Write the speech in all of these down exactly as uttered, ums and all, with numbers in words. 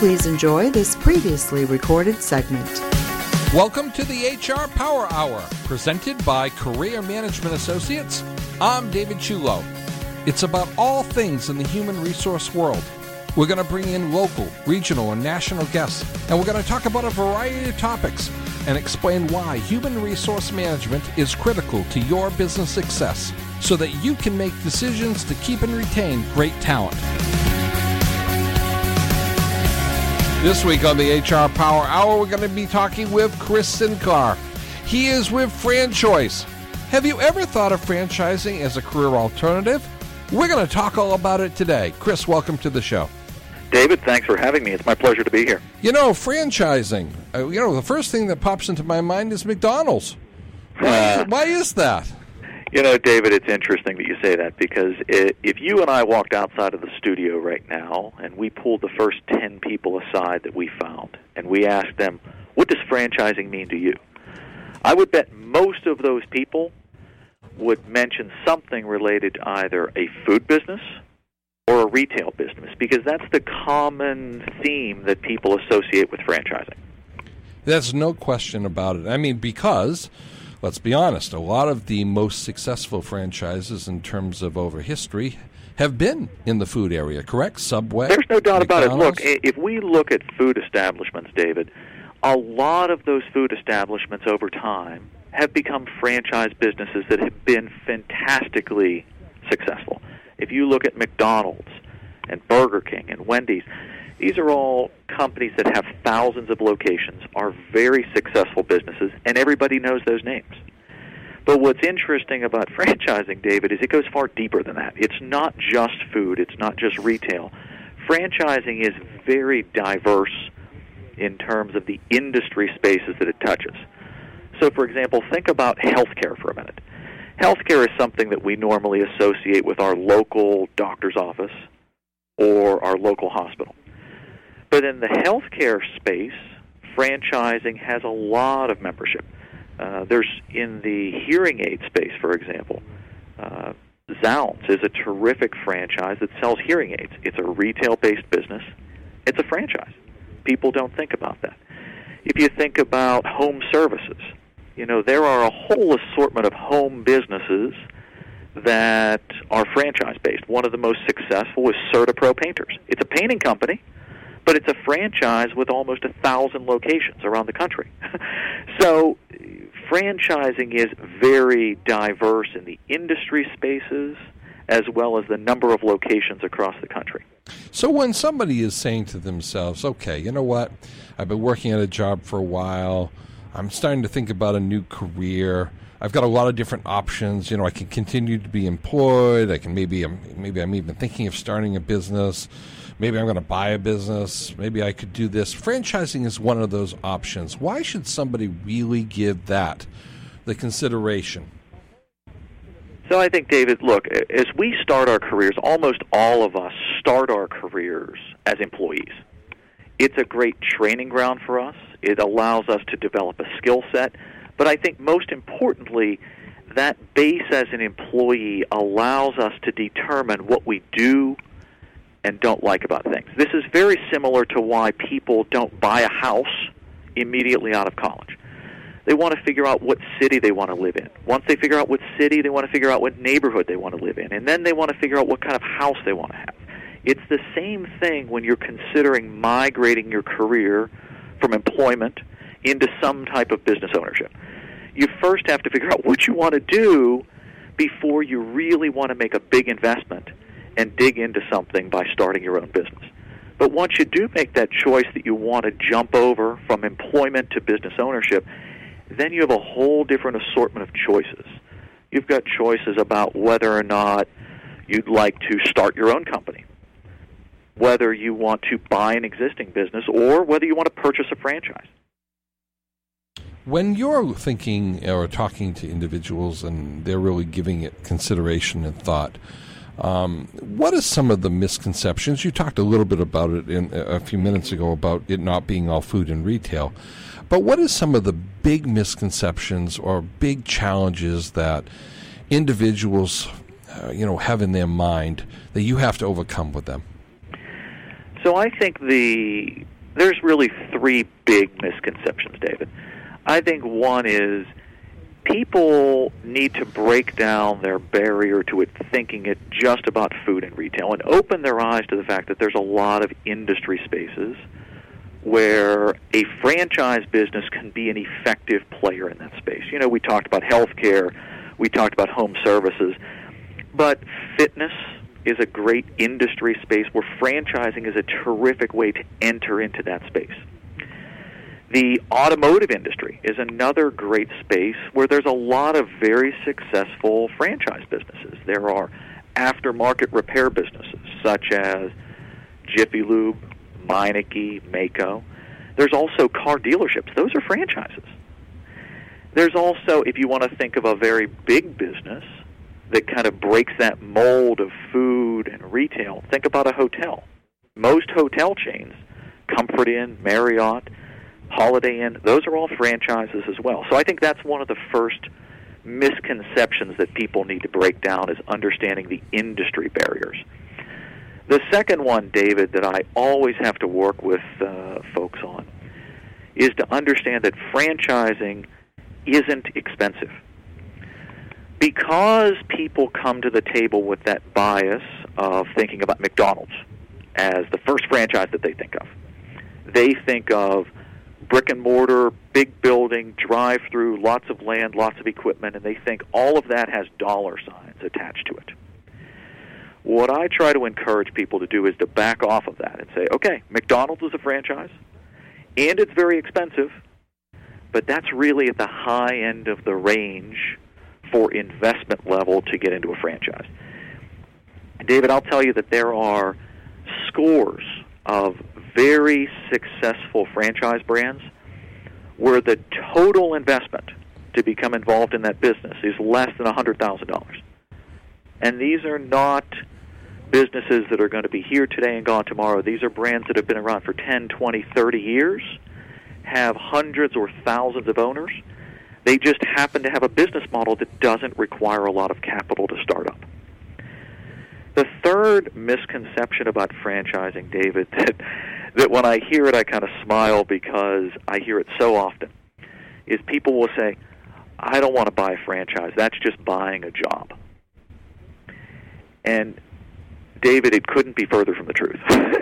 Please enjoy this previously recorded segment. Welcome to the H R Power Hour, presented by Career Management Associates. I'm David Chulo. It's about all things in the human resource world. We're going to bring in local, regional, and national guests, and we're going to talk about a variety of topics and explain why human resource management is critical to your business success so that you can make decisions to keep and retain great talent. This week on the H R Power Hour, we're going to be talking with Chris Sincar. He is with FranChoice. Have you ever thought of franchising as a career alternative? We're going to talk all about it today. Chris, welcome to the show. David, thanks for having me. It's my pleasure to be here. You know, franchising, uh, you know, the first thing that pops into my mind is McDonald's. Why, uh, why is that? You know, David, it's interesting that you say that because it, if you and I walked outside of the studio right now and we pulled the first ten people aside that we found and we asked them, what does franchising mean to you? I would bet most of those people would mention something related to either a food business or a retail business because that's the common theme that people associate with franchising. There's no question about it. I mean, because... let's be honest, a lot of the most successful franchises in terms of over history have been in the food area, correct? Subway? There's no doubt McDonald's. about it. Look, if we look at food establishments, David, a lot of those food establishments over time have become franchise businesses that have been fantastically successful. If you look at McDonald's and Burger King and Wendy's, these are all companies that have thousands of locations, are very successful businesses, and everybody knows those names. But what's interesting about franchising, David, is it goes far deeper than that. It's not just food. It's not just retail. Franchising is very diverse in terms of the industry spaces that it touches. So, for example, think about healthcare for a minute. Healthcare is something that we normally associate with our local doctor's office or our local hospital. But in the healthcare space, franchising has a lot of membership. Uh, there's in the hearing aid space, for example, uh, Zounds is a terrific franchise that sells hearing aids. It's a retail-based business. It's a franchise. People don't think about that. If you think about home services, you know, there are a whole assortment of home businesses that are franchise-based. One of the most successful is CertaPro Painters. It's a painting company, but it's a franchise with almost a thousand locations around the country. So franchising is very diverse in the industry spaces as well as the number of locations across the country. So when somebody is saying to themselves, okay, you know what, I've been working at a job for a while, I'm starting to think about a new career, I've got a lot of different options, you know, I can continue to be employed, I can maybe, maybe I'm even thinking of starting a business, maybe I'm going to buy a business. Maybe I could do this. Franchising is one of those options. Why should somebody really give that the consideration? So I think, David, look, as we start our careers, almost all of us start our careers as employees. It's a great training ground for us. It allows us to develop a skill set. But I think most importantly, that base as an employee allows us to determine what we do and don't like about things. This is very similar to why people don't buy a house immediately out of college. They want to figure out what city they want to live in. Once they figure out what city, they want to figure out what neighborhood they want to live in. And then they want to figure out what kind of house they want to have. It's the same thing when you're considering migrating your career from employment into some type of business ownership. You first have to figure out what you want to do before you really want to make a big investment and dig into something by starting your own business. But once you do make that choice that you want to jump over from employment to business ownership, then you have a whole different assortment of choices. You've got choices about whether or not you'd like to start your own company, whether you want to buy an existing business, or whether you want to purchase a franchise. When you're thinking or talking to individuals and they're really giving it consideration and thought, Um, what are some of the misconceptions? You talked a little bit about it in, a few minutes ago about it not being all food and retail. But what are some of the big misconceptions or big challenges that individuals, uh, you know, have in their mind that you have to overcome with them? So I think the there's really three big misconceptions, David. I think one is people need to break down their barrier to it thinking it just about food and retail and open their eyes to the fact that there's a lot of industry spaces where a franchise business can be an effective player in that space. You know, we talked about healthcare, we talked about home services, but fitness is a great industry space where franchising is a terrific way to enter into that space. The automotive industry is another great space where there's a lot of very successful franchise businesses. There are aftermarket repair businesses such as Jiffy Lube, Meineke, Maaco. There's also car dealerships. Those are franchises. There's also, if you want to think of a very big business that kind of breaks that mold of food and retail, think about a hotel. Most hotel chains, Comfort Inn, Marriott, Holiday Inn, those are all franchises as well. So I think that's one of the first misconceptions that people need to break down, is understanding the industry barriers. The second one, David, that I always have to work with uh, folks on is to understand that franchising isn't expensive. Because people come to the table with that bias of thinking about McDonald's as the first franchise that they think of, they think of brick and mortar, big building, drive-through, lots of land, lots of equipment, and they think all of that has dollar signs attached to it. What I try to encourage people to do is to back off of that and say, okay, McDonald's is a franchise, and it's very expensive, but that's really at the high end of the range for investment level to get into a franchise. David, I'll tell you that there are scores of very successful franchise brands where the total investment to become involved in that business is less than one hundred thousand dollars. And these are not businesses that are going to be here today and gone tomorrow. These are brands that have been around for ten, twenty, thirty years, have hundreds or thousands of owners. They just happen to have a business model that doesn't require a lot of capital to start up. The third misconception about franchising, David, that, that when I hear it I kind of smile because I hear it so often, is people will say, I don't want to buy a franchise. That's just buying a job. And, David, it couldn't be further from the truth.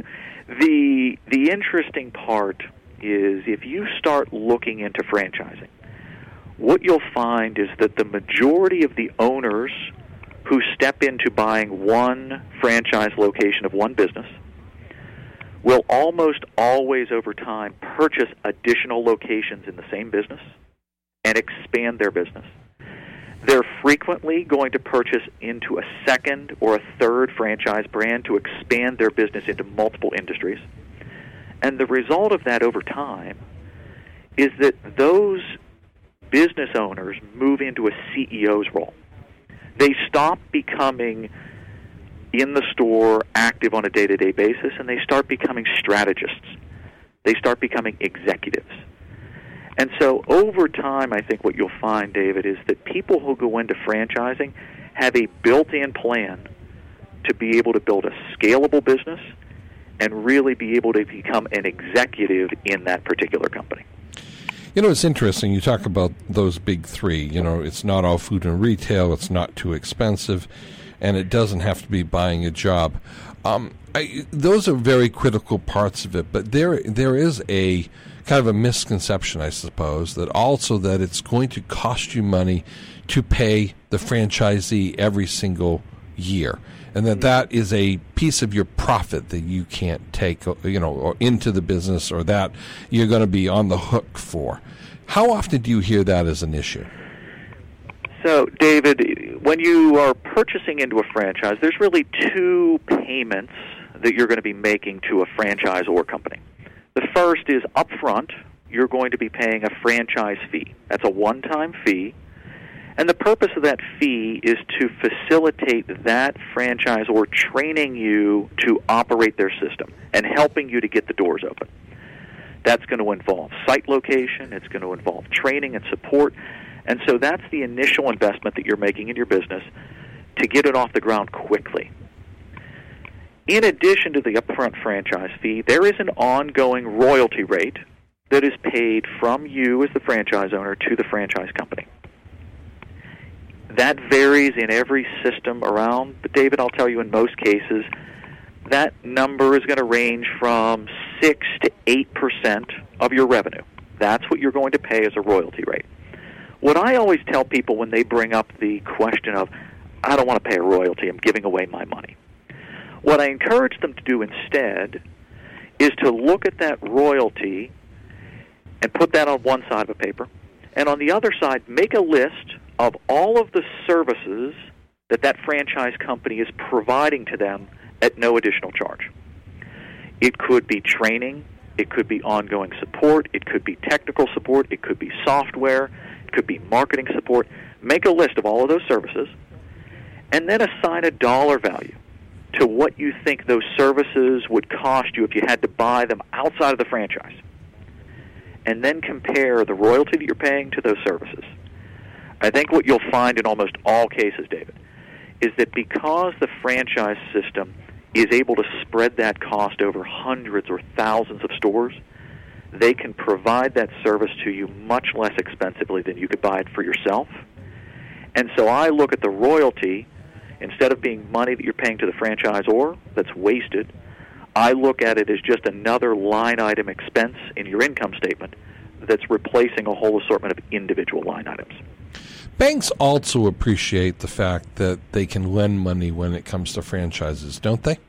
the The interesting part is if you start looking into franchising, what you'll find is that the majority of the owners who step into buying one franchise location of one business will almost always over time purchase additional locations in the same business and expand their business. They're frequently going to purchase into a second or a third franchise brand to expand their business into multiple industries. And the result of that over time is that those business owners move into a C E O's role. They stop becoming in the store active on a day-to-day basis, and they start becoming strategists. They start becoming executives. And so over time, I think what you'll find, David, is that people who go into franchising have a built-in plan to be able to build a scalable business and really be able to become an executive in that particular company. You know, it's interesting. You talk about those big three. You know, it's not all food and retail. It's not too expensive. And it doesn't have to be buying a job. Um, I, those are very critical parts of it. But there, there is a kind of a misconception, I suppose, that also that it's going to cost you money to pay the franchisee every single year. And that that is a piece of your profit that you can't take, you know, or into the business, or that you're going to be on the hook for. How often do you hear that as an issue? So, David, when you are purchasing into a franchise, there's really two payments that you're going to be making to a franchise or company. The first is upfront, you're going to be paying a franchise fee. That's a one-time fee. And the purpose of that fee is to facilitate that franchisor training you to operate their system and helping you to get the doors open. That's going to involve site location. It's going to involve training and support. And so that's the initial investment that you're making in your business to get it off the ground quickly. In addition to the upfront franchise fee, there is an ongoing royalty rate that is paid from you as the franchise owner to the franchise company. That varies in every system around, but David, I'll tell you, in most cases, that number is going to range from six to eight percent of your revenue. That's what you're going to pay as a royalty rate. What I always tell people when they bring up the question of, I don't want to pay a royalty, I'm giving away my money. What I encourage them to do instead is to look at that royalty and put that on one side of a paper, and on the other side, make a list of all of the services that that franchise company is providing to them at no additional charge. It could be training, it could be ongoing support, it could be technical support, it could be software, it could be marketing support. Make a list of all of those services, and then assign a dollar value to what you think those services would cost you if you had to buy them outside of the franchise. And then compare the royalty that you're paying to those services. I think what you'll find in almost all cases, David, is that because the franchise system is able to spread that cost over hundreds or thousands of stores, they can provide that service to you much less expensively than you could buy it for yourself. And so I look at the royalty, instead of being money that you're paying to the franchisor that's wasted, I look at it as just another line item expense in your income statement that's replacing a whole assortment of individual line items. Banks also appreciate the fact that they can lend money when it comes to franchises, don't they?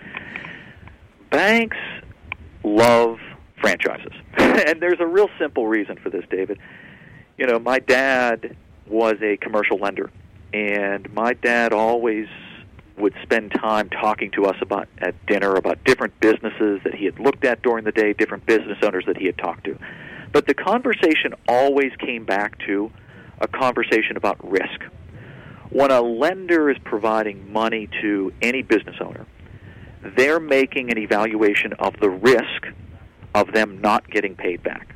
Banks love franchises. And there's a real simple reason for this, David. You know, my dad was a commercial lender, and my dad always would spend time talking to us about at dinner about different businesses that he had looked at during the day, different business owners that he had talked to. But the conversation always came back to a conversation about risk. When a lender is providing money to any business owner, they're making an evaluation of the risk of them not getting paid back.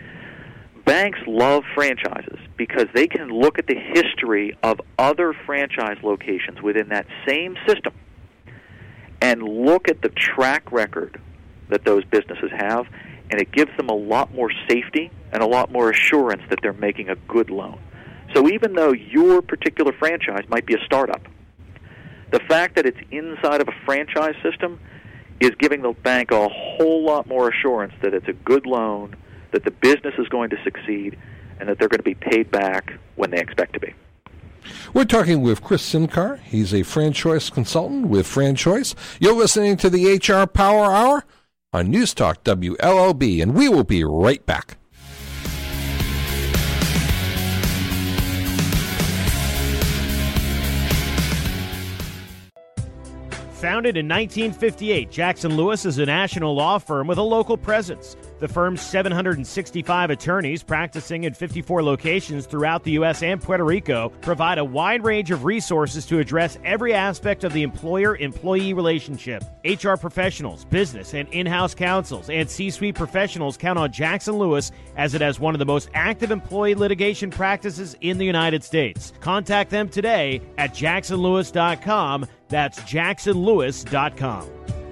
Banks love franchises because they can look at the history of other franchise locations within that same system and look at the track record that those businesses have, and it gives them a lot more safety and a lot more assurance that they're making a good loan. So even though your particular franchise might be a startup, the fact that it's inside of a franchise system is giving the bank a whole lot more assurance that it's a good loan, that the business is going to succeed, and that they're going to be paid back when they expect to be. We're talking with Chris Simcar. He's a franchise consultant with FranChoice. You're listening to the H R Power Hour on News Talk W L O B, and we will be right back. Founded in nineteen fifty-eight, Jackson Lewis is a national law firm with a local presence. The firm's seven hundred sixty-five attorneys practicing in fifty-four locations throughout the U S and Puerto Rico provide a wide range of resources to address every aspect of the employer-employee relationship. H R professionals, business and in-house counsels, and C-suite professionals count on Jackson Lewis as it has one of the most active employee litigation practices in the United States. Contact them today at jackson lewis dot com. That's jackson lewis dot com.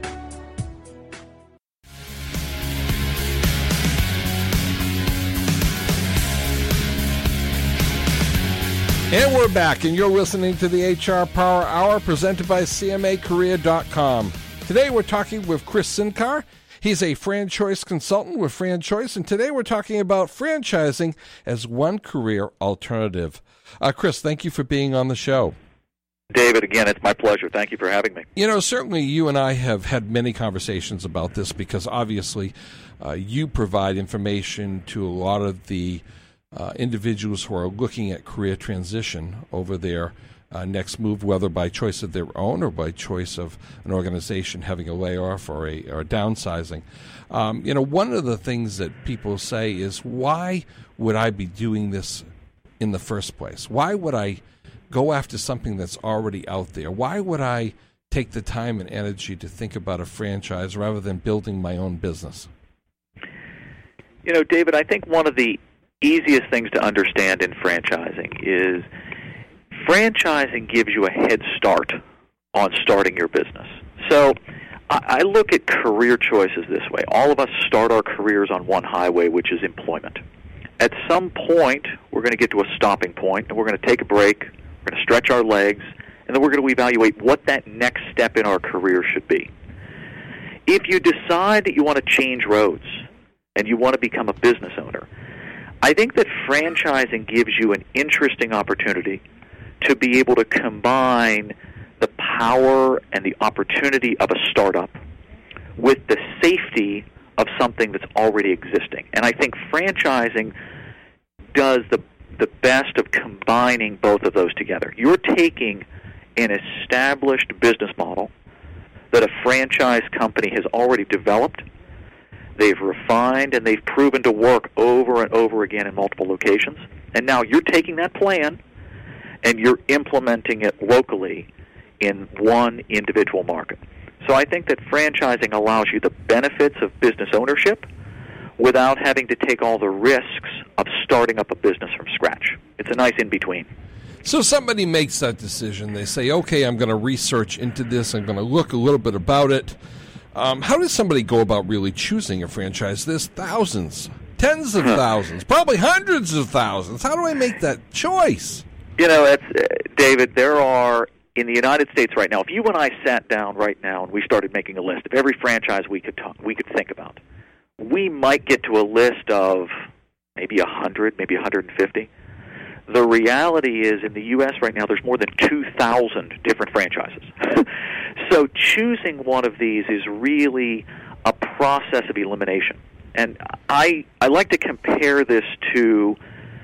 And we're back, and you're listening to the H R Power Hour presented by C M A Career dot com. Today we're talking with Chris Simcar. He's a franchise consultant with FranChoice, and today we're talking about franchising as one career alternative. Uh, Chris, thank you for being on the show. David, again, it's my pleasure. Thank you for having me. You know, certainly you and I have had many conversations about this because obviously uh, you provide information to a lot of the uh, individuals who are looking at career transition over their uh, next move, whether by choice of their own or by choice of an organization having a layoff or a, or a downsizing. Um, you know, one of the things that people say is, why would I be doing this in the first place? Why would I go after something that's already out there? Why would I take the time and energy to think about a franchise rather than building my own business? You know, David, I think one of the easiest things to understand in franchising is franchising gives you a head start on starting your business. So I, I look at career choices this way. All of us start our careers on one highway, which is employment. At some point, we're going to get to a stopping point, and we're going to take a break, we're going to stretch our legs, and then we're going to evaluate what that next step in our career should be. If you decide that you want to change roads and you want to become a business owner, I think that franchising gives you an interesting opportunity to be able to combine the power and the opportunity of a startup with the safety of something that's already existing. And I think franchising does the the best of combining both of those together. You're taking an established business model that a franchise company has already developed, they've refined, and they've proven to work over and over again in multiple locations. And now you're taking that plan and you're implementing it locally in one individual market. So I think that franchising allows you the benefits of business ownership without having to take all the risks of starting up a business from scratch. It's a nice in-between. So somebody makes that decision. They say, okay, I'm going to research into this. I'm going to look a little bit about it. Um, how does somebody go about really choosing a franchise? There's thousands, tens of thousands, probably hundreds of thousands. How do I make that choice? You know, it's, uh, David, there are, in the United States right now, if you and I sat down right now and we started making a list of every franchise we could talk, we could think about, we might get to a list of maybe one hundred, maybe one hundred fifty. The reality is, in the U S right now, there's more than two thousand different franchises. So choosing one of these is really a process of elimination. And I I like to compare this to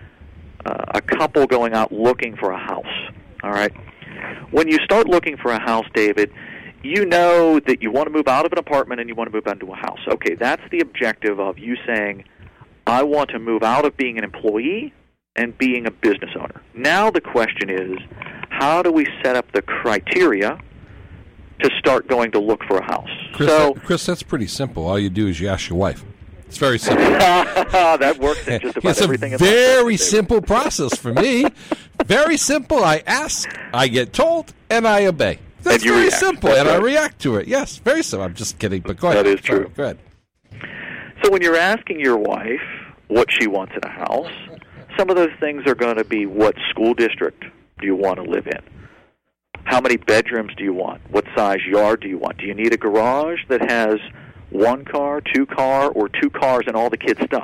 uh, a couple going out looking for a house. All right? When you start looking for a house, David, you know that you want to move out of an apartment and you want to move into a house. Okay, that's the objective of you saying, I want to move out of being an employee and being a business owner. Now the question is, how do we set up the criteria to start going to look for a house? Chris, so, that, Chris, that's pretty simple. All you do is you ask your wife. It's very simple. That works in just about it's everything. It's a very simple process for me. Very simple. I ask, I get told, and I obey. That's very react. simple, That's and right. I react to it. Yes, very simple. I'm just kidding, but go ahead. That is Sorry, true. Go ahead. So when you're asking your wife what she wants in a house, some of those things are going to be, what school district do you want to live in? How many bedrooms do you want? What size yard do you want? Do you need a garage that has one car, two car, or two cars and all the kids' stuff?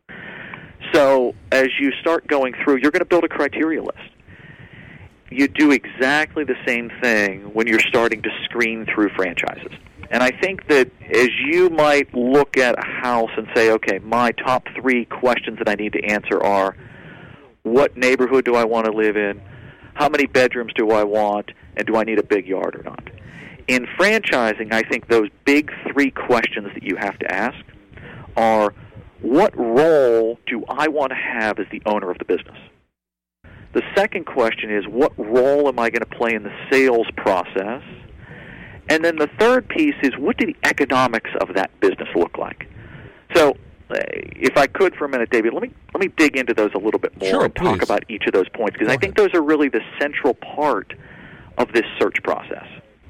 So as you start going through, you're going to build a criteria list. You do exactly the same thing when you're starting to screen through franchises. And I think that as you might look at a house and say, okay, my top three questions that I need to answer are, what neighborhood do I want to live in? How many bedrooms do I want? And do I need a big yard or not? In franchising, I think those big three questions that you have to ask are, what role do I want to have as the owner of the business? The second question is, what role am I going to play in the sales process? And then the third piece is, what do the economics of that business look like? So, uh, if I could for a minute, David, let me let me dig into those a little bit more Sure, and talk please. about each of those points, because I think those are really the central part of this search process.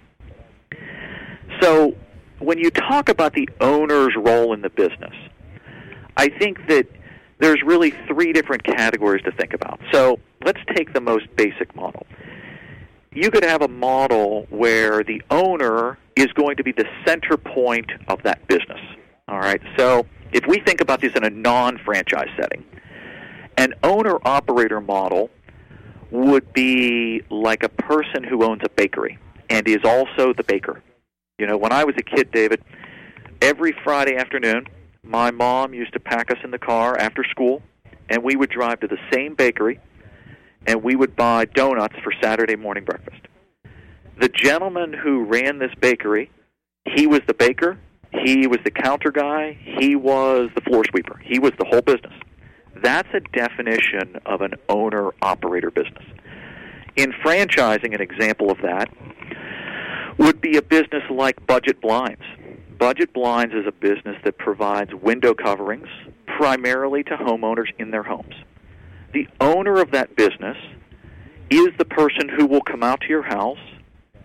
So, when you talk about the owner's role in the business, I think that there's really three different categories to think about. So, let's take the most basic model. You could have a model where the owner is going to be the center point of that business. All right? So, if we think about this in a non-franchise setting, an owner-operator model would be like a person who owns a bakery and is also the baker. You know, when I was a kid, David, every Friday afternoon, my mom used to pack us in the car after school, and we would drive to the same bakery, and we would buy donuts for Saturday morning breakfast. The gentleman who ran this bakery, he was the baker, he was the counter guy, he was the floor sweeper, he was the whole business. That's a definition of an owner-operator business. In franchising, an example of that would be a business like Budget Blinds. Budget Blinds is a business that provides window coverings primarily to homeowners in their homes. The owner of that business is the person who will come out to your house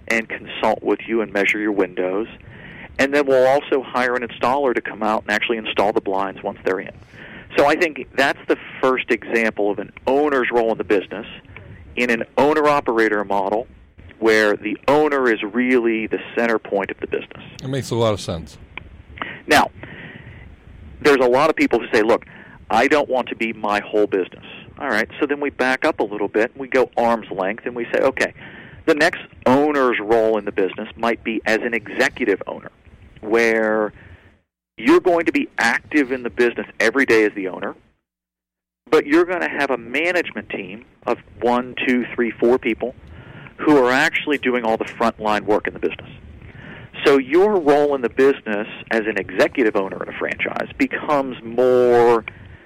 and consult with you and measure your windows. And then we'll also hire an installer to come out and actually install the blinds once they're in. So I think that's the first example of an owner's role in the business in an owner-operator model where the owner is really the center point of the business. It makes a lot of sense. Now, there's a lot of people who say, look, I don't want to be my whole business. All right, so then we back up a little bit, and we go arm's length, and we say, okay, the next owner's role in the business might be as an executive owner, where you're going to be active in the business every day as the owner, but you're going to have a management team of one, two, three, four people who are actually doing all the frontline work in the business. So your role in the business as an executive owner in a franchise becomes more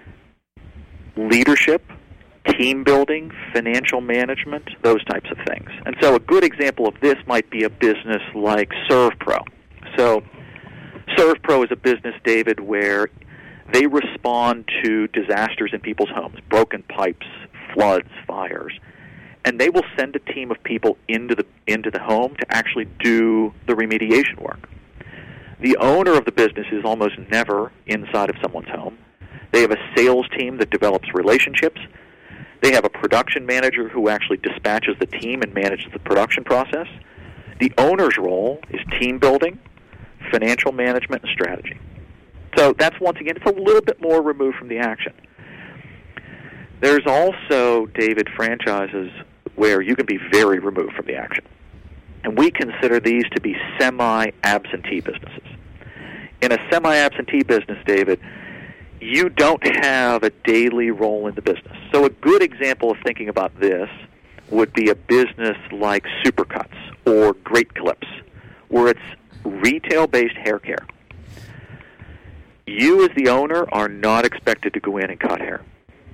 leadership, team building, financial management, those types of things. And so a good example of this might be a business like ServPro. So ServPro is a business, David, where they respond to disasters in people's homes, broken pipes, floods, fires, and they will send a team of people into the into the home to actually do the remediation work. The owner of the business is almost never inside of someone's home. They have a sales team that develops relationships. They have a production manager who actually dispatches the team and manages the production process. The owner's role is team building, financial management, and strategy. So that's, once again, it's a little bit more removed from the action. There's also, David, franchises where you can be very removed from the action. And we consider these to be semi-absentee businesses. In a semi-absentee business, David, you don't have a daily role in the business. So a good example of thinking about this would be a business like Supercuts or Great Clips, where it's retail-based hair care. You, as the owner, are not expected to go in and cut hair.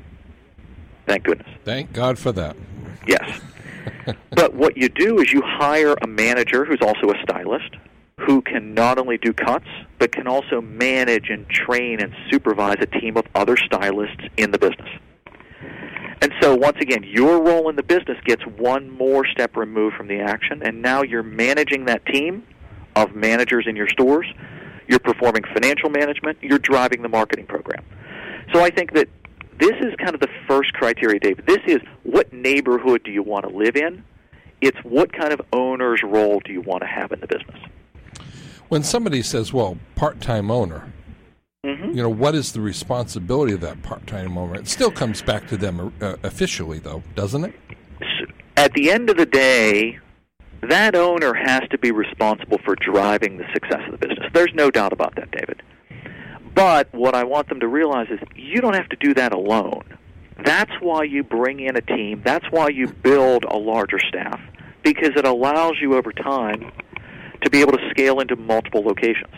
Thank goodness. Thank God for that. Yes. But what you do is you hire a manager who's also a stylist who can not only do cuts, but can also manage and train and supervise a team of other stylists in the business. And so, once again, your role in the business gets one more step removed from the action, and now you're managing that team of managers in your stores. You're performing financial management. You're driving the marketing program. So I think that this is kind of the first criteria, David. This is, what neighborhood do you want to live in? It's what kind of owner's role do you want to have in the business? When somebody says, well, part-time owner, mm-hmm. you know, what is the responsibility of that part-time owner? It still comes back to them uh, officially, though, doesn't it? At the end of the day, that owner has to be responsible for driving the success of the business. There's no doubt about that, David. But what I want them to realize is you don't have to do that alone. That's why you bring in a team. That's why you build a larger staff, because it allows you over time to be able to scale into multiple locations.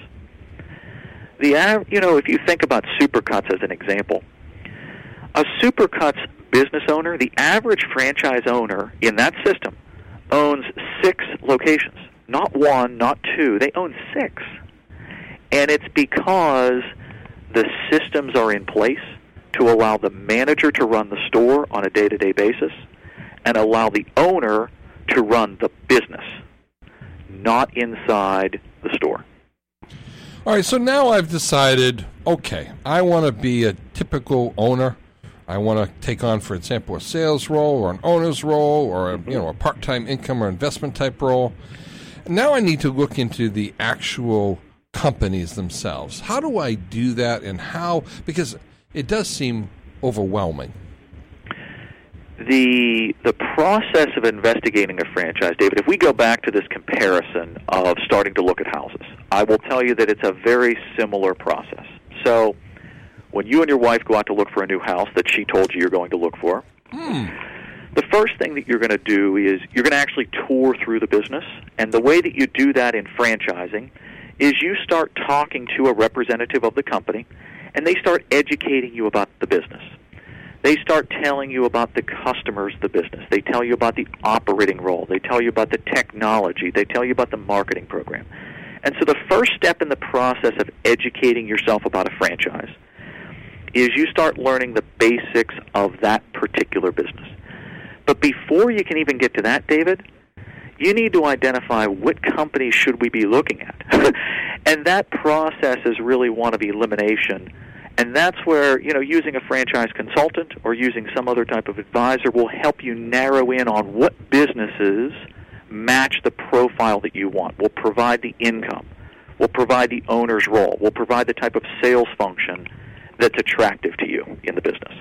The you know, if you think about Supercuts as an example, a Supercuts business owner, the average franchise owner in that system owns six locations. Not one, not two. They own six. And it's because the systems are in place to allow the manager to run the store on a day-to-day basis and allow the owner to run the business, not inside the store. All right, so now I've decided, okay, I want to be a typical owner. I want to take on, for example, a sales role or an owner's role or a, you know, a part-time income or investment type role. Now I need to look into the actual companies themselves. How do I do that, and how? Because it does seem overwhelming. The the process of investigating a franchise, David, if we go back to this comparison of starting to look at houses, I will tell you that it's a very similar process. So when you and your wife go out to look for a new house that she told you you're going to look for, hmm. the first thing that you're going to do is you're going to actually tour through the business. And the way that you do that in franchising is you start talking to a representative of the company, and they start educating you about the business. They start telling you about the customers of the business. They tell you about the operating role. They tell you about the technology. They tell you about the marketing program. And so the first step in the process of educating yourself about a franchise is you start learning the basics of that particular business. But before you can even get to that, David, you need to identify what companies should we be looking at. And that process is really one of elimination. And that's where, you know, using a franchise consultant or using some other type of advisor will help you narrow in on what businesses match the profile that you want, will provide the income, will provide the owner's role, will provide the type of sales function that's attractive to you in the business.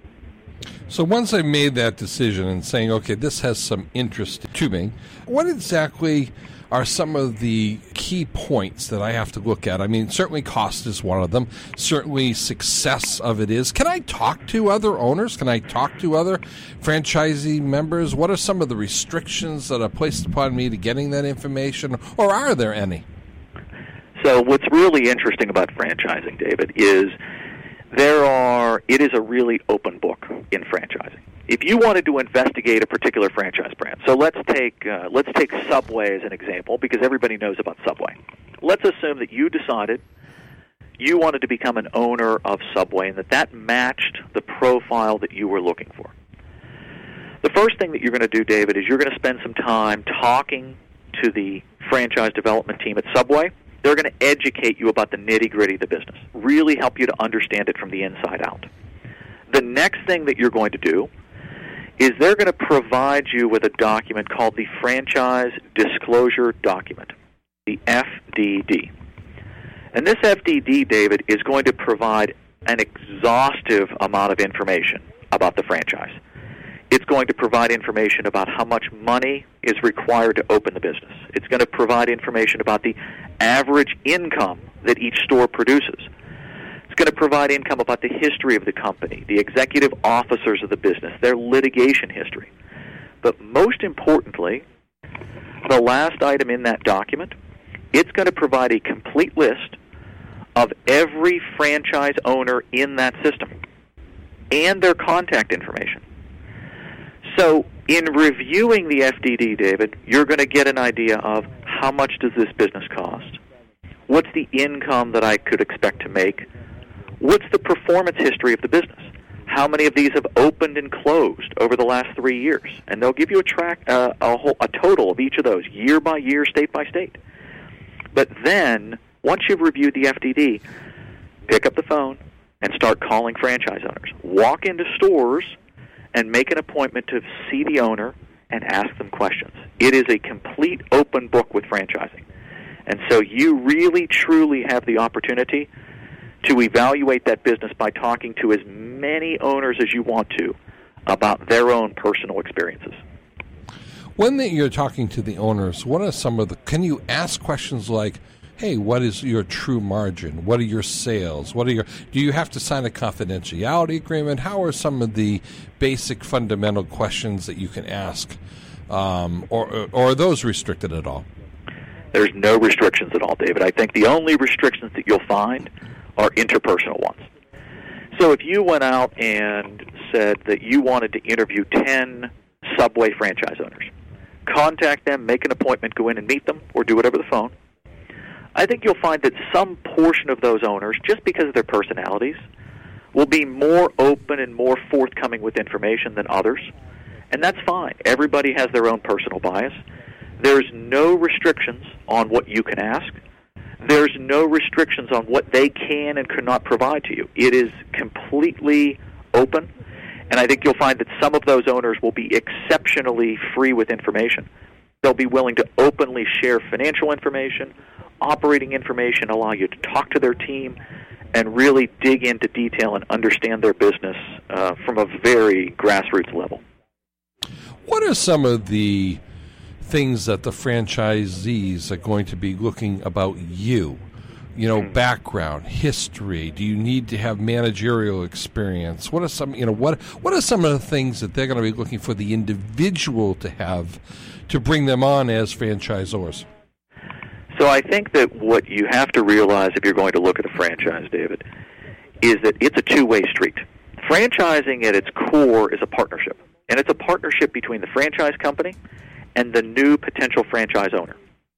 So once I made that decision and saying, okay, this has some interest to me, what exactly are some of the key points that I have to look at? I mean, certainly cost is one of them. Certainly success of it is. Can I talk to other owners? Can I talk to other franchisee members? What are some of the restrictions that are placed upon me to getting that information, or are there any? So what's really interesting about franchising, David, is there are, it is a really open book in franchising. If you wanted to investigate a particular franchise brand, so let's take uh, let's take Subway as an example, because everybody knows about Subway. Let's assume that you decided you wanted to become an owner of Subway and that that matched the profile that you were looking for. The first thing that you're going to do, David, is you're going to spend some time talking to the franchise development team at Subway. They're going to educate you about the nitty-gritty of the business, really help you to understand it from the inside out. The next thing that you're going to do is they're going to provide you with a document called the Franchise Disclosure Document, the F D D. And this F D D, David, is going to provide an exhaustive amount of information about the franchise. It's going to provide information about how much money is required to open the business. It's going to provide information about the average income that each store produces. It's going to provide income about the history of the company, the executive officers of the business, their litigation history. But most importantly, the last item in that document, it's going to provide a complete list of every franchise owner in that system and their contact information. So in reviewing the F D D, David, you're going to get an idea of how much does this business cost? What's the income that I could expect to make? What's the performance history of the business? How many of these have opened and closed over the last three years? And they'll give you a track, uh, a, whole, a total of each of those, year by year, state by state. But then, once you've reviewed the F D D, pick up the phone and start calling franchise owners. Walk into stores and make an appointment to see the owner and ask them questions. It is a complete open book with franchising. And so you really, truly have the opportunity to evaluate that business by talking to as many owners as you want to about their own personal experiences. When you're talking to the owners, what are some of the, can you ask questions like, hey, what is your true margin? What are your sales? What are your, do you have to sign a confidentiality agreement? How are some of the basic fundamental questions that you can ask? Um, or, or are those restricted at all? There's no restrictions at all, David. I think the only restrictions that you'll find are interpersonal ones. So if you went out and said that you wanted to interview ten Subway franchise owners, contact them, make an appointment, go in and meet them, or do whatever the phone, I think you'll find that some portion of those owners, just because of their personalities, will be more open and more forthcoming with information than others. And that's fine. Everybody has their own personal bias. There's no restrictions on what you can ask. There's no restrictions on what they can and cannot provide to you. It is completely open, and I think you'll find that some of those owners will be exceptionally free with information. They'll be willing to openly share financial information, operating information, allow you to talk to their team, and really dig into detail and understand their business uh, from a very grassroots level. What are some of the things that the franchisees are going to be looking about you? You know, mm-hmm. background, history. Do you need to have managerial experience? What are some, you know, what what are some of the things that they're going to be looking for the individual to have to bring them on as franchisors? So I think that what you have to realize if you're going to look at a franchise, David, is that it's a two-way street. Franchising at its core is a partnership, and it's a partnership between the franchise company and the new potential franchise owner.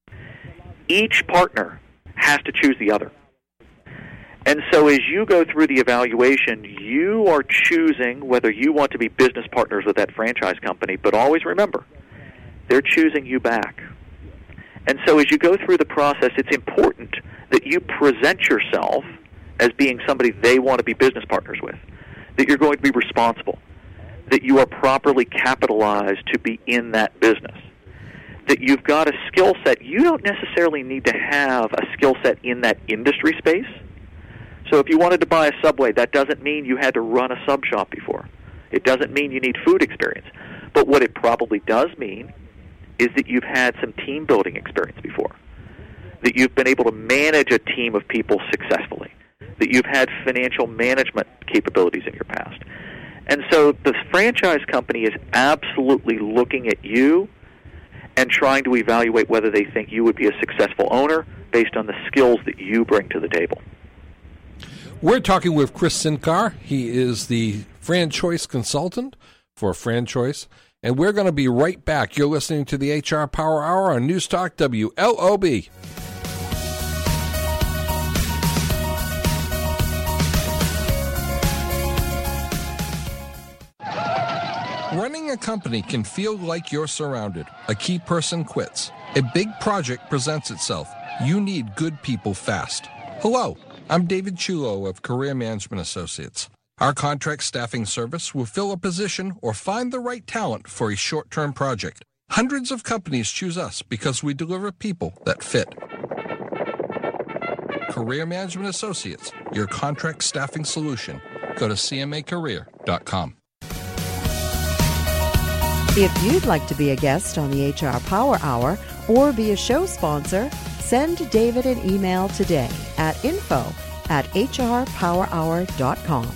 Each partner has to choose the other. And so as you go through the evaluation, you are choosing whether you want to be business partners with that franchise company, but always remember, they're choosing you back. And so as you go through the process, it's important that you present yourself as being somebody they want to be business partners with, that you're going to be responsible, that you are properly capitalized to be in that business, that you've got a skill set. You don't necessarily need to have a skill set in that industry space. So if you wanted to buy a Subway, that doesn't mean you had to run a sub shop before. It doesn't mean you need food experience. But what it probably does mean is that you've had some team building experience before, that you've been able to manage a team of people successfully, that you've had financial management capabilities in your past. And so the franchise company is absolutely looking at you and trying to evaluate whether they think you would be a successful owner based on the skills that you bring to the table. We're talking with Chris Sincar. He is the franchise consultant for Franchoice, and we're going to be right back. You're listening to the H R Power Hour on News Talk W L O B. Running a company can feel like you're surrounded. A key person quits. A big project presents itself. You need good people fast. Hello, I'm David Chulo of Career Management Associates. Our contract staffing service will fill a position or find the right talent for a short-term project. Hundreds of companies choose us because we deliver people that fit. Career Management Associates, your contract staffing solution. Go to c m a career dot com. If you'd like to be a guest on the H R Power Hour or be a show sponsor, send David an email today at info at h r power hour dot com.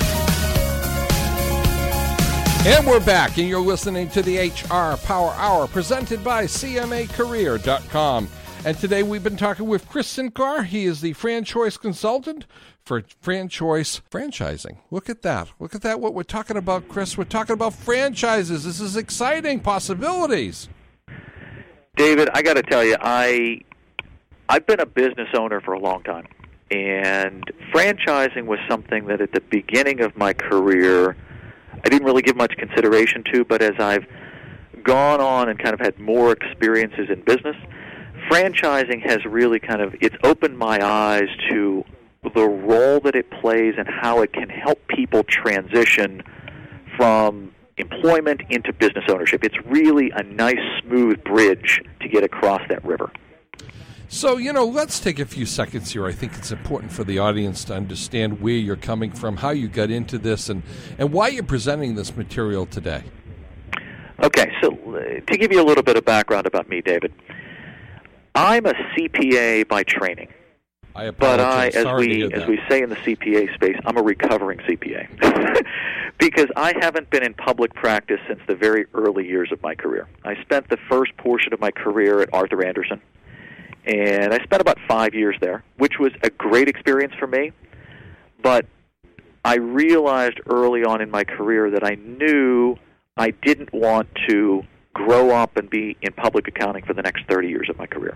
And we're back, and you're listening to the H R Power Hour presented by c m a career dot com. And today we've been talking with Chris Sincar. He is the franchise consultant for Franchoice Franchising. Look at that. Look at that, what we're talking about, Chris. We're talking about franchises. This is exciting possibilities. David, I got to tell you, I, I've been a business owner for a long time. And franchising was something that at the beginning of my career I didn't really give much consideration to, but as I've gone on and kind of had more experiences in business, franchising has really kind of, it's opened my eyes to the role that it plays and how it can help people transition from employment into business ownership. It's really a nice, smooth bridge to get across that river. So, you know, let's take a few seconds here. I think it's important for the audience to understand where you're coming from, how you got into this, and, and why you're presenting this material today. Okay, so uh, to give you a little bit of background about me, David, I'm a C P A by training. I apologize. But I, as we as we say in the C P A space, I'm a recovering C P A because I haven't been in public practice since the very early years of my career. I spent the first portion of my career at Arthur Andersen, and I spent about five years there, which was a great experience for me. But I realized early on in my career that I knew I didn't want to grow up and be in public accounting for the next thirty years of my career.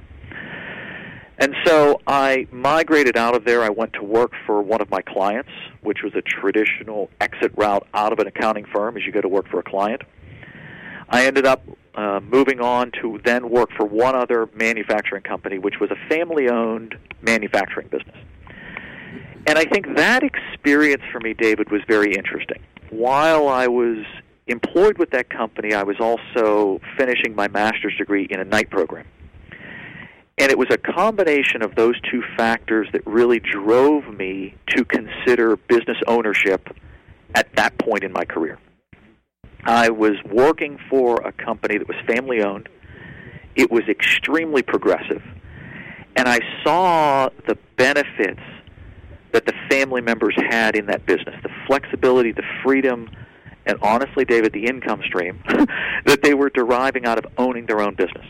And so I migrated out of there. I went to work for one of my clients, which was a traditional exit route out of an accounting firm as you go to work for a client. I ended up uh, moving on to then work for one other manufacturing company, which was a family-owned manufacturing business. And I think that experience for me, David, was very interesting. While I was employed with that company, I was also finishing my master's degree in a night program. And it was a combination of those two factors that really drove me to consider business ownership at that point in my career. I was working for a company that was family-owned. It was extremely progressive. And I saw the benefits that the family members had in that business, the flexibility, the freedom, and honestly, David, the income stream that they were deriving out of owning their own business.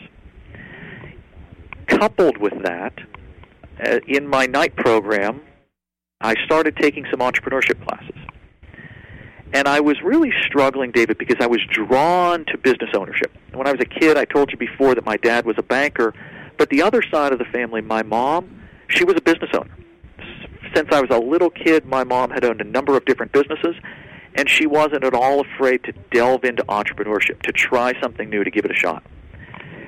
Coupled with that, uh, in my night program, I started taking some entrepreneurship classes. And I was really struggling, David, because I was drawn to business ownership. When I was a kid, I told you before that my dad was a banker, but the other side of the family, my mom, she was a business owner. Since I was a little kid, my mom had owned a number of different businesses, and she wasn't at all afraid to delve into entrepreneurship, to try something new, to give it a shot.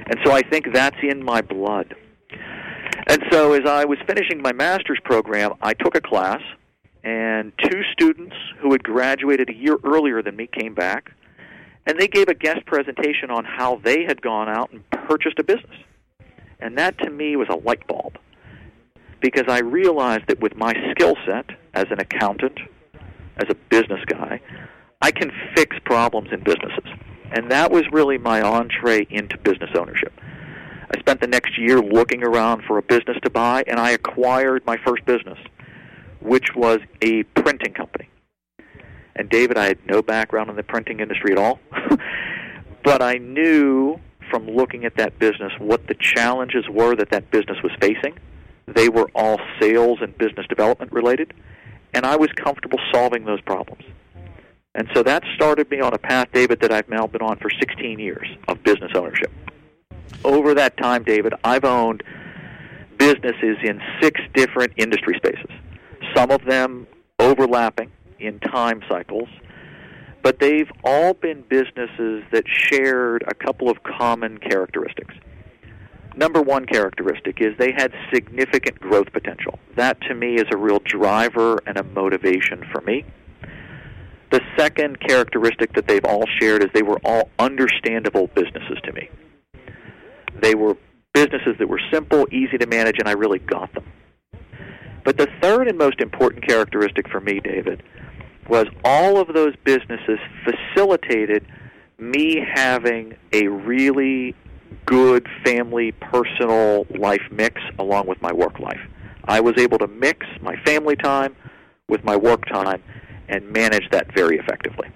And so I think that's in my blood. And so as I was finishing my master's program, I took a class, and two students who had graduated a year earlier than me came back, and they gave a guest presentation on how they had gone out and purchased a business. And that, to me, was a light bulb, because I realized that with my skill set as an accountant, as a business guy, I can fix problems in businesses. And that was really my entree into business ownership. I spent the next year looking around for a business to buy, and I acquired my first business, which was a printing company. And David, I had no background in the printing industry at all, but I knew from looking at that business what the challenges were that that business was facing. They were all sales and business development related, and I was comfortable solving those problems. And so that started me on a path, David, that I've now been on for sixteen years of business ownership. Over that time, David, I've owned businesses in six different industry spaces, some of them overlapping in time cycles, but they've all been businesses that shared a couple of common characteristics. Number one characteristic is they had significant growth potential. That, to me, is a real driver and a motivation for me. The second characteristic that they've all shared is they were all understandable businesses to me. They were businesses that were simple, easy to manage, and I really got them. But the third and most important characteristic for me, David, was all of those businesses facilitated me having a really good family, personal life mix along with my work life. I was able to mix my family time with my work time and manage that very effectively.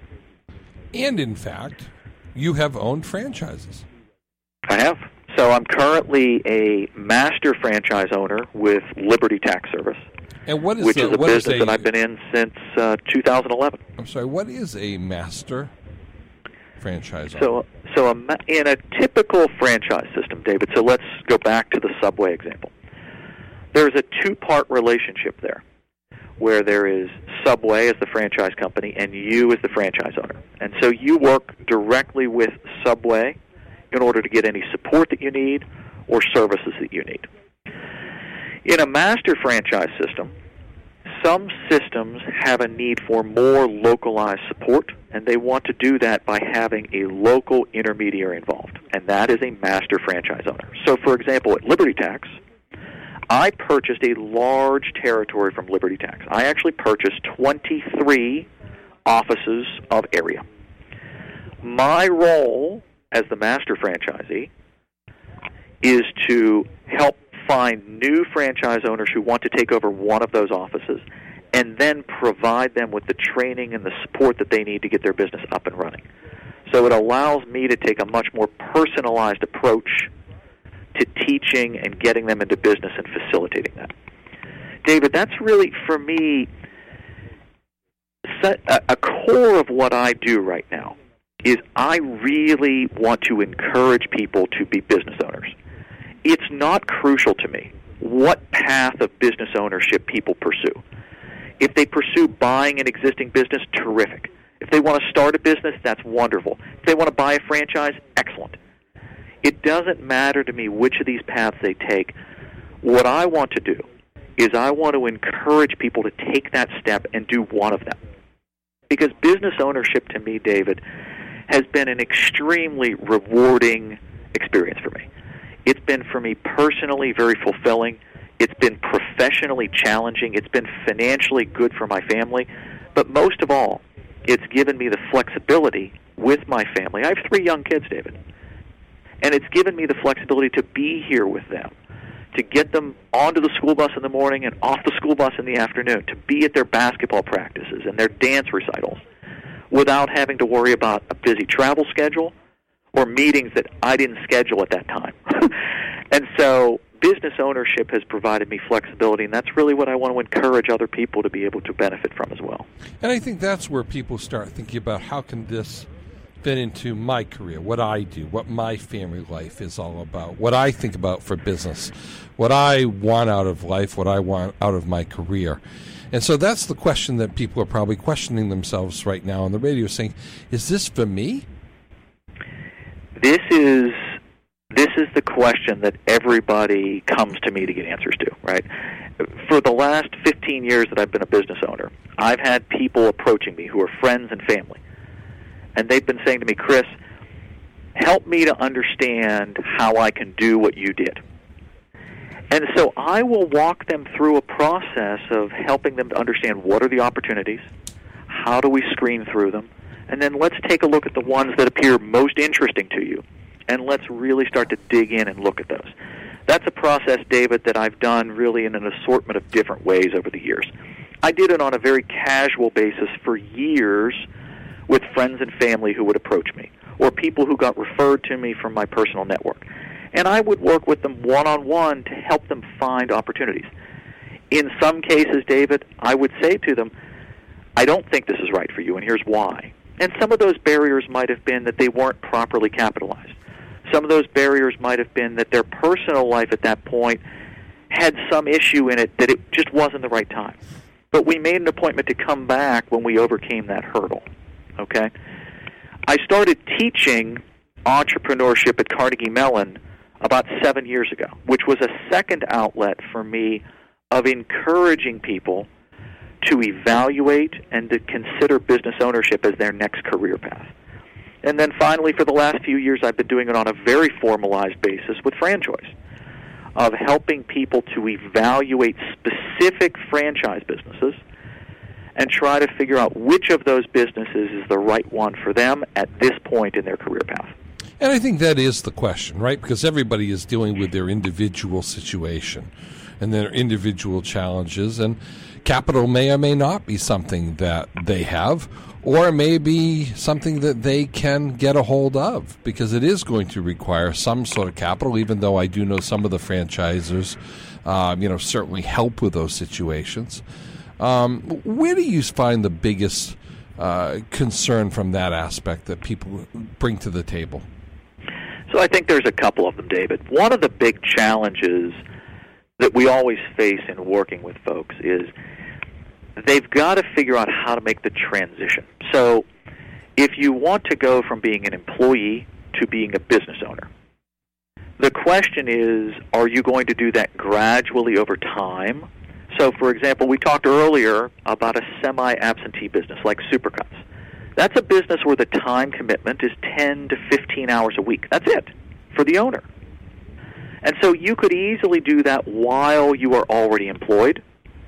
And in fact, you have owned franchises. I have. So I'm currently a master franchise owner with Liberty Tax Service, and what is which the, is a what business is a, that I've been in since uh, two thousand eleven. I'm sorry, what is a master franchise owner? So, so a, in a typical franchise system, David, so let's go back to the Subway example. There's a two-part relationship there, where there is Subway as the franchise company and you as the franchise owner. And so you work directly with Subway in order to get any support that you need or services that you need. In a master franchise system, some systems have a need for more localized support, and they want to do that by having a local intermediary involved, and that is a master franchise owner. So, for example, at Liberty Tax, I purchased a large territory from Liberty Tax. I actually purchased twenty-three offices of area. My role as the master franchisee is to help find new franchise owners who want to take over one of those offices and then provide them with the training and the support that they need to get their business up and running. So it allows me to take a much more personalized approach to teaching and getting them into business and facilitating that. David, that's really, for me, a core of what I do right now is I really want to encourage people to be business owners. It's not crucial to me what path of business ownership people pursue. If they pursue buying an existing business, terrific. If they want to start a business, that's wonderful. If they want to buy a franchise, excellent. It doesn't matter to me which of these paths they take. What I want to do is I want to encourage people to take that step and do one of them. Because business ownership to me, David, has been an extremely rewarding experience for me. It's been, for me personally, very fulfilling. It's been professionally challenging. It's been financially good for my family. But most of all, it's given me the flexibility with my family. I have three young kids, David. And it's given me the flexibility to be here with them, to get them onto the school bus in the morning and off the school bus in the afternoon, to be at their basketball practices and their dance recitals without having to worry about a busy travel schedule or meetings that I didn't schedule at that time. And so business ownership has provided me flexibility, and that's really what I want to encourage other people to be able to benefit from as well. And I think that's where people start thinking about how can this fit into my career, what I do, what my family life is all about, what I think about for business, what I want out of life, what I want out of my career. And so that's the question that people are probably questioning themselves right now on the radio, saying, is this for me? This is is the question that everybody comes to me to get answers to, right? For the last fifteen years that I've been a business owner, I've had people approaching me who are friends and family, and they've been saying to me, Chris, help me to understand how I can do what you did. And so I will walk them through a process of helping them to understand what are the opportunities, how do we screen through them, and then let's take a look at the ones that appear most interesting to you, and let's really start to dig in and look at those. That's a process, David, that I've done really in an assortment of different ways over the years. I did it on a very casual basis for years with friends and family who would approach me, or people who got referred to me from my personal network. And I would work with them one-on-one to help them find opportunities. In some cases, David, I would say to them, I don't think this is right for you, and here's why. And some of those barriers might have been that they weren't properly capitalized. Some of those barriers might have been that their personal life at that point had some issue in it that it just wasn't the right time. But we made an appointment to come back when we overcame that hurdle, okay? I started teaching entrepreneurship at Carnegie Mellon about seven years ago, which was a second outlet for me of encouraging people to evaluate and to consider business ownership as their next career path. And then finally, for the last few years, I've been doing it on a very formalized basis with FranChoice, of helping people to evaluate specific franchise businesses and try to figure out which of those businesses is the right one for them at this point in their career path. And I think that is the question, right? Because everybody is dealing with their individual situation and their individual challenges, and capital may or may not be something that they have, or it may be something that they can get a hold of, because it is going to require some sort of capital, even though I do know some of the franchisors, um, you know, certainly help with those situations. Um, where do you find the biggest uh, concern from that aspect that people bring to the table? So I think there's a couple of them, David. One of the big challenges that we always face in working with folks is they've got to figure out how to make the transition. So if you want to go from being an employee to being a business owner, the question is, are you going to do that gradually over time? So, for example, we talked earlier about a semi-absentee business like Supercuts. That's a business where the time commitment is ten to fifteen hours a week. That's it for the owner. And so you could easily do that while you are already employed.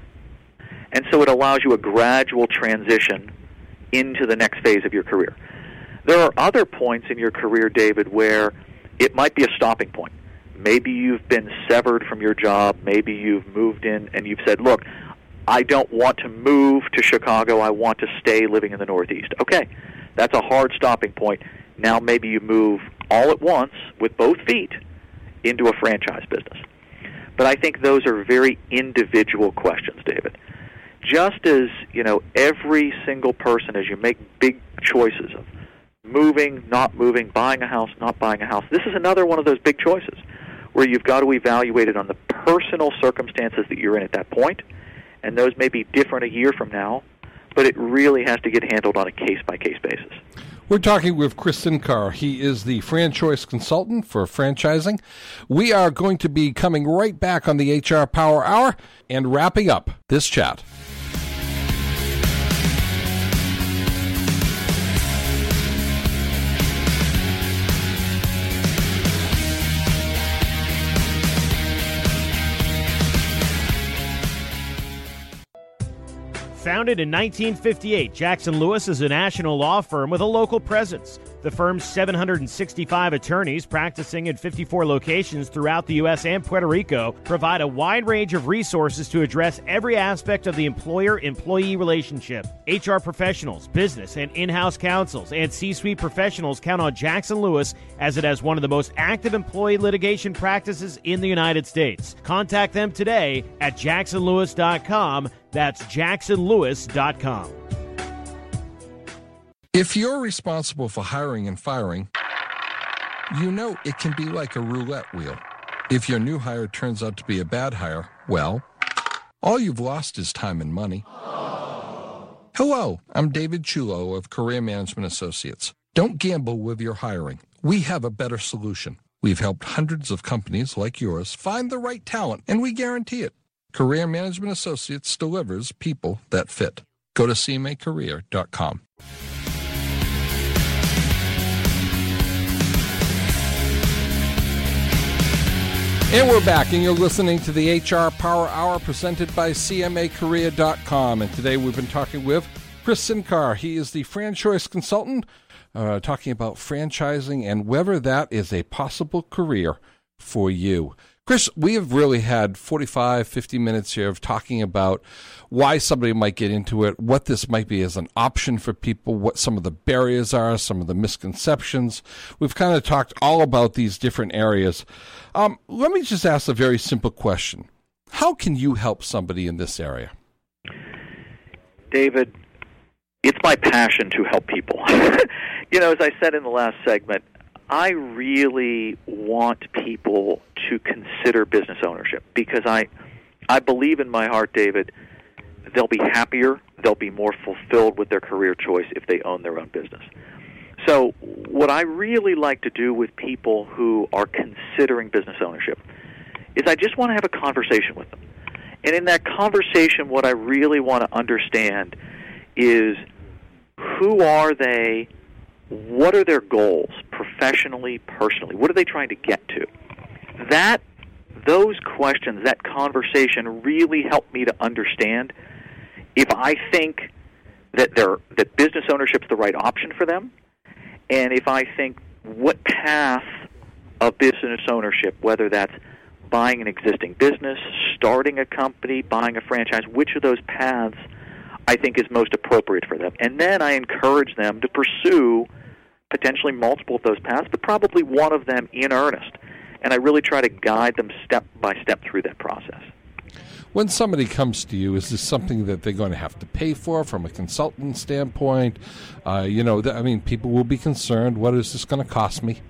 And so it allows you a gradual transition into the next phase of your career. There are other points in your career, David, where it might be a stopping point. Maybe you've been severed from your job. Maybe you've moved in and you've said, look, I don't want to move to Chicago. I want to stay living in the Northeast. Okay, that's a hard stopping point. Now maybe you move all at once with both feet into a franchise business. But I think those are very individual questions, David. Just as, you know, every single person, as you make big choices of moving, not moving, buying a house, not buying a house, this is another one of those big choices where you've got to evaluate it on the personal circumstances that you're in at that point. And those may be different a year from now, but it really has to get handled on a case-by-case basis. We're talking with Chris Sincar. He is the FranChoice consultant for franchising. We are going to be coming right back on the H R Power Hour and wrapping up this chat. Founded in nineteen fifty-eight, Jackson Lewis is a national law firm with a local presence. The firm's seven hundred sixty-five attorneys practicing in fifty-four locations throughout the U S and Puerto Rico provide a wide range of resources to address every aspect of the employer-employee relationship. H R professionals, business and in-house counsels, and C-suite professionals count on Jackson Lewis as it has one of the most active employee litigation practices in the United States. Contact them today at jackson lewis dot com. That's jackson lewis dot com. If you're responsible for hiring and firing, you know it can be like a roulette wheel. If your new hire turns out to be a bad hire, well, all you've lost is time and money. Hello, I'm David Chulo of Career Management Associates. Don't gamble with your hiring. We have a better solution. We've helped hundreds of companies like yours find the right talent, and we guarantee it. Career Management Associates delivers people that fit. Go to c m a career dot com. And we're back, and you're listening to the H R Power Hour presented by c m a career dot com. And today we've been talking with Chris Sincar. He is the franchise consultant, uh, talking about franchising and whether that is a possible career for you. Chris, we have really had forty-five, fifty minutes here of talking about why somebody might get into it, what this might be as an option for people, what some of the barriers are, some of the misconceptions. We've kind of talked all about these different areas. Um, let me just ask a very simple question. How can you help somebody in this area? David, it's my passion to help people. You know, as I said in the last segment, I really want people to consider business ownership because I, I believe in my heart, David, they'll be happier, they'll be more fulfilled with their career choice if they own their own business. So what I really like to do with people who are considering business ownership is I just want to have a conversation with them. And in that conversation, what I really want to understand is who are they, what are their goals professionally, personally? What are they trying to get to? That, those questions, that conversation really help me to understand if I think that they're, that business ownership is the right option for them, and if I think what path of business ownership, whether that's buying an existing business, starting a company, buying a franchise, which of those paths I think is most appropriate for them. And then I encourage them to pursue potentially multiple of those paths, but probably one of them in earnest. And I really try to guide them step by step through that process. When somebody comes to you, is this something that they're going to have to pay for from a consultant standpoint? Uh, you know, th- I mean, people will be concerned. What is this going to cost me?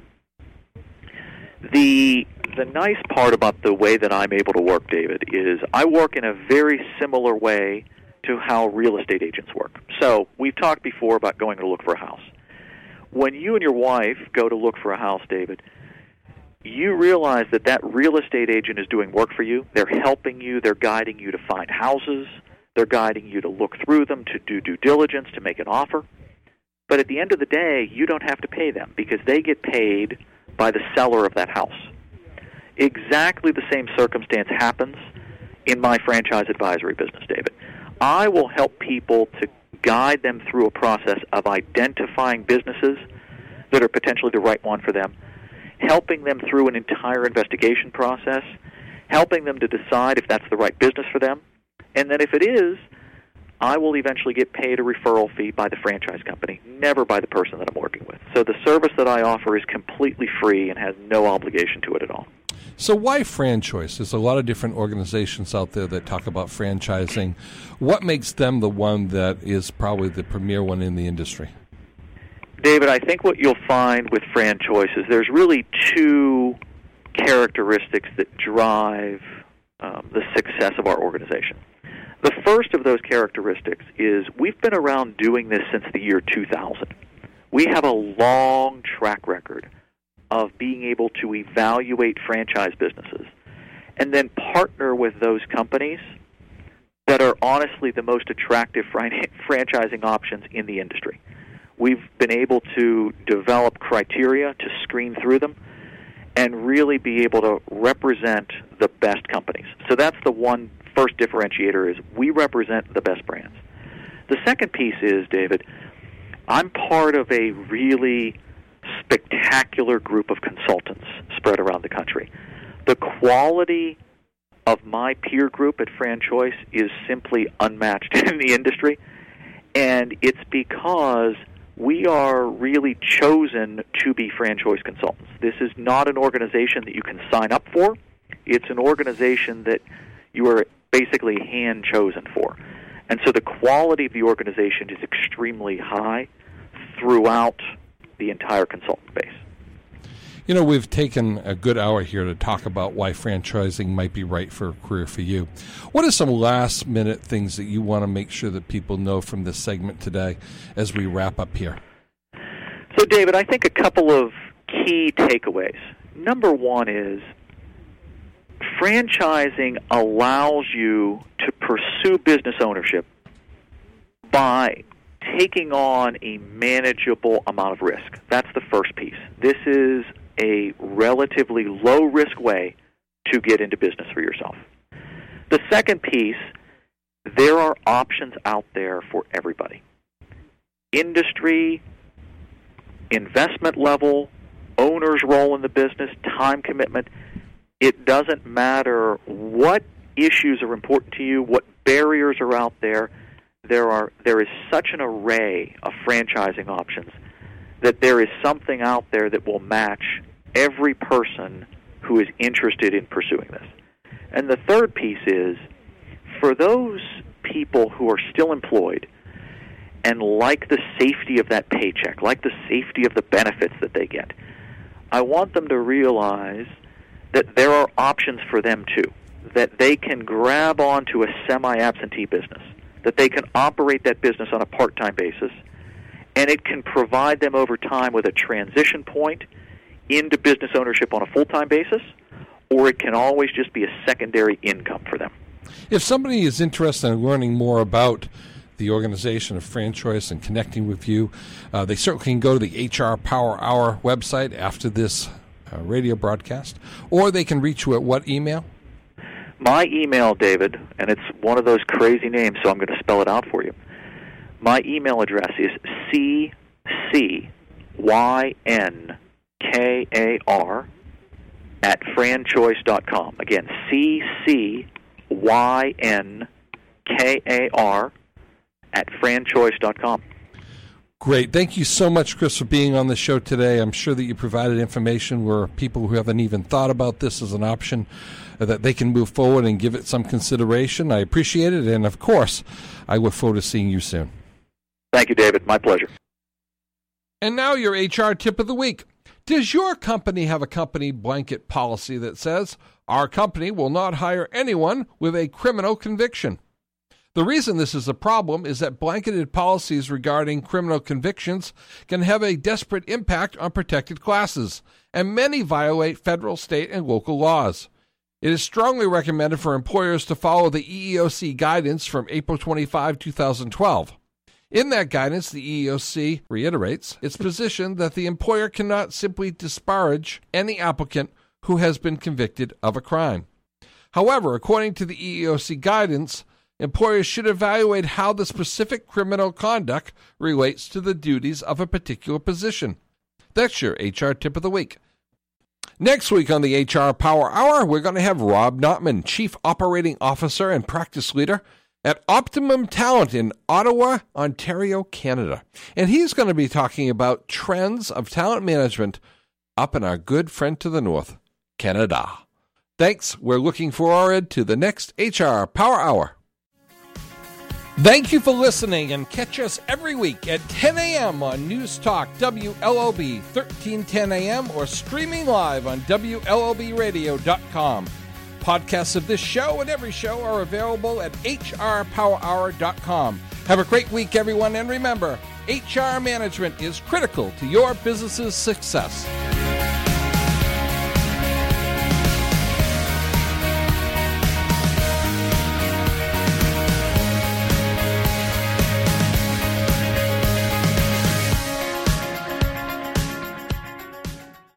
The the nice part about the way that I'm able to work, David, is I work in a very similar way to how real estate agents work. So we've talked before about going to look for a house. When you and your wife go to look for a house, David, you realize that that real estate agent is doing work for you. They're helping you. They're guiding you to find houses. They're guiding you to look through them, to do due diligence, to make an offer. But at the end of the day, you don't have to pay them because they get paid by the seller of that house. Exactly the same circumstance happens in my franchise advisory business, David. I will help people to guide them through a process of identifying businesses that are potentially the right one for them, helping them through an entire investigation process, helping them to decide if that's the right business for them, and then if it is, I will eventually get paid a referral fee by the franchise company, never by the person that I'm working with. So the service that I offer is completely free and has no obligation to it at all. So why franchise? There's a lot of different organizations out there that talk about franchising. What makes them the one that is probably the premier one in the industry? David, I think what you'll find with franchise is there's really two characteristics that drive um, the success of our organization. The first of those characteristics is we've been around doing this since the year two thousand. We have a long track record of being able to evaluate franchise businesses and then partner with those companies that are honestly the most attractive franchising options in the industry. We've been able to develop criteria to screen through them and really be able to represent the best companies. So that's the one first differentiator, is we represent the best brands. The second piece is, David, I'm part of a really spectacular group of consultants spread around the country. The quality of my peer group at FranChoice is simply unmatched in the industry, and it's because we are really chosen to be FranChoice consultants. This is not an organization that you can sign up for. It's an organization that you are basically hand-chosen for. And so the quality of the organization is extremely high throughout the entire consultant base. You know, we've taken a good hour here to talk about why franchising might be right for a career for you. What are some last-minute things that you want to make sure that people know from this segment today as we wrap up here? So, David, I think a couple of key takeaways. number one is franchising allows you to pursue business ownership by taking on a manageable amount of risk. That's the first piece. This is a relatively low-risk way to get into business for yourself. The second piece, there are options out there for everybody. Industry, investment level, owner's role in the business, time commitment. It doesn't matter what issues are important to you, what barriers are out there. There are there is such an array of franchising options that there is something out there that will match every person who is interested in pursuing this. And the third piece is, for those people who are still employed and like the safety of that paycheck, like the safety of the benefits that they get, I want them to realize that there are options for them too, that they can grab onto a semi-absentee business, that they can operate that business on a part-time basis, and it can provide them over time with a transition point into business ownership on a full-time basis, or it can always just be a secondary income for them. If somebody is interested in learning more about the organization of FranChoice and connecting with you, uh, they certainly can go to the H R Power Hour website after this uh, radio broadcast, or they can reach you at what email? My email, David, and it's one of those crazy names, so I'm going to spell it out for you. My email address is C C Y N K A R at franchoice dot com. Again, C C Y N K A R at franchoice dot com. Great. Thank you so much, Chris, for being on the show today. I'm sure that you provided information where people who haven't even thought about this as an option, uh, that they can move forward and give it some consideration. I appreciate it, and of course, I look forward to seeing you soon. Thank you, David. My pleasure. And now your H R tip of the week. Does your company have a company blanket policy that says, our company will not hire anyone with a criminal conviction? The reason this is a problem is that blanketed policies regarding criminal convictions can have a desperate impact on protected classes, and many violate federal, state, and local laws. It is strongly recommended for employers to follow the E E O C guidance from April twenty-fifth, two thousand twelve. In that guidance, the E E O C reiterates its position that the employer cannot simply disparage any applicant who has been convicted of a crime. However, according to the E E O C guidance, employers should evaluate how the specific criminal conduct relates to the duties of a particular position. That's your H R tip of the week. Next week on the H R Power Hour, we're going to have Rob Notman, Chief Operating Officer and Practice Leader at Optimum Talent in Ottawa, Ontario, Canada. And he's going to be talking about trends of talent management up in our good friend to the north, Canada. Thanks. We're looking forward to the next H R Power Hour. Thank you for listening, and catch us every week at ten a.m. on News Talk W L O B thirteen ten a.m. or streaming live on W L O B radio dot com. Podcasts of this show and every show are available at H R power hour dot com. Have a great week, everyone, and remember, H R management is critical to your business's success.